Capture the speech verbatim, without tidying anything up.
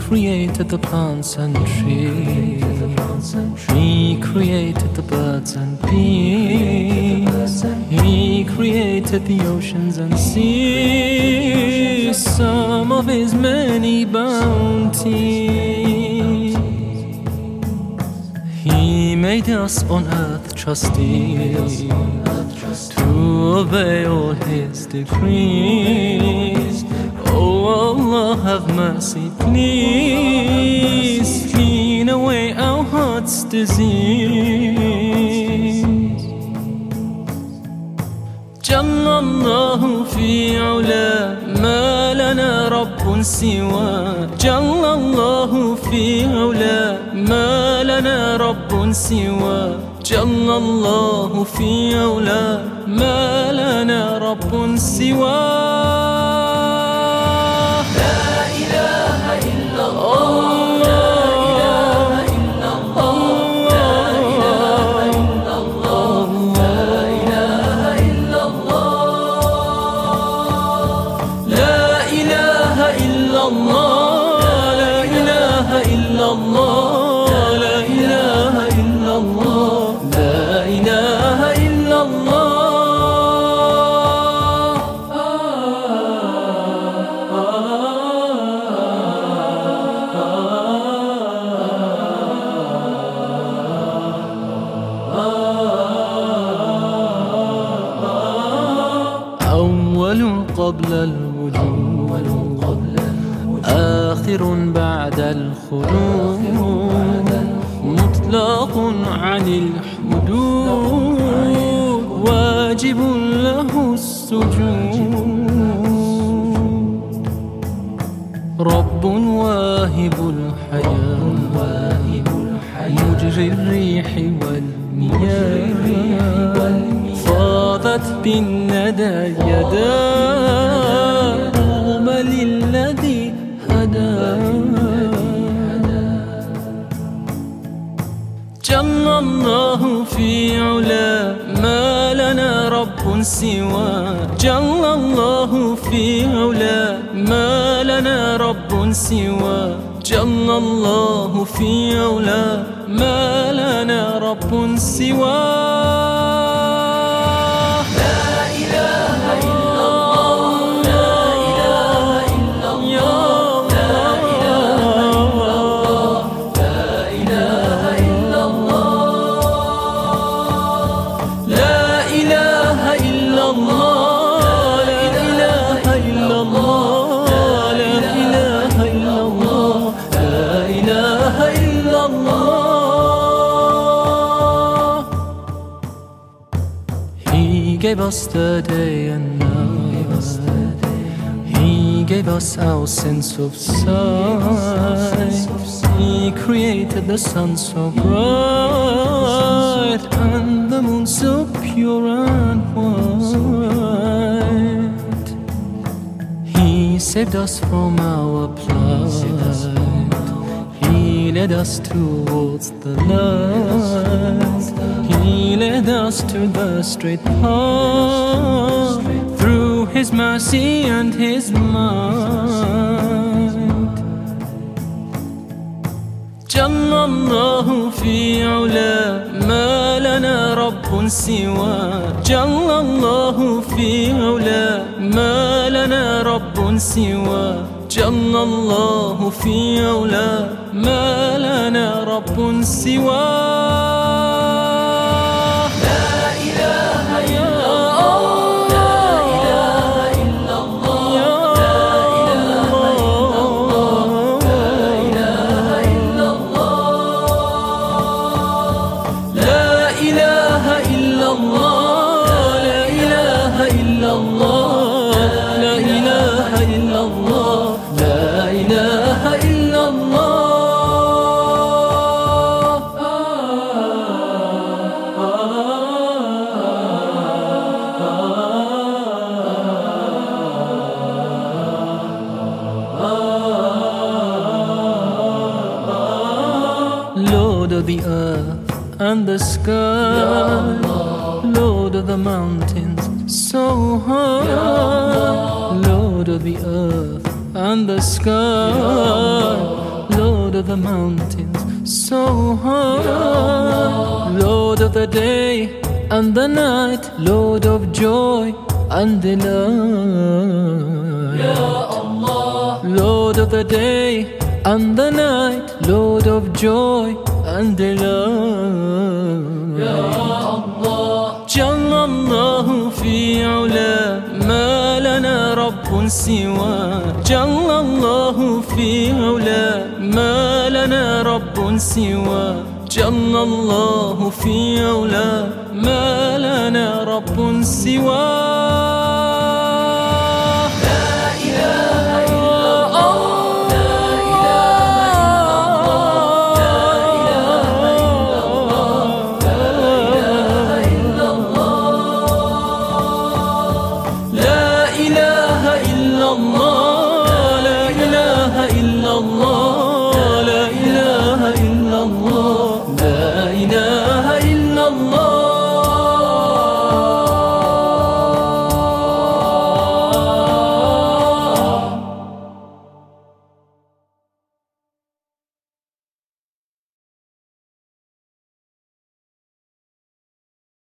created the plants and trees. He created the birds and bees. He created the oceans and seas, some of his many bounties. He made us on earth trustees to obey all his decrees. Oh Allah, have mercy, please. Clean away our heart's disease. جل الله في علا، ما لنا رب سوى. جل الله في علا، ما لنا رب سوى. جل الله في علا، ما لنا رب سوى. أول قبل الوجود، آخر بعد الخلود، مطلق عن الحدود، واجب له السجود. رب واهب الحياة، مجري الريح والمياه، فاضت بالندى يدا طوبى للذي هدى. جل الله في علا، ما لنا رب سوى. جل الله في علا، ما لنا رب سوى. جل الله في علا، ما لنا رب سوى. He gave us the day and night. He gave us our sense of sight. He created the sun so bright and the moon so pure and white. He saved us from our plight. He led us towards the light. He led us to the straight path through His mercy and His might. جل الله في علا، ما لنا رب سوى. جل الله في علا، ما لنا رب سوى. جل الله في علا، ما لنا رب سوى. Lord of the earth and the sky, Lord of the mountains so high, Lord of the earth and the sky, Lord of the mountains so high, Lord of the day and the night, Lord of joy and delight. Ya Allah, Lord of the day and the night, Lord of joy and delight. Ya Allah, جل الله في علا ما لنا رب سوى. جل الله في علا ما لنا رب سوى. جل الله في علا ما لنا رب سوى.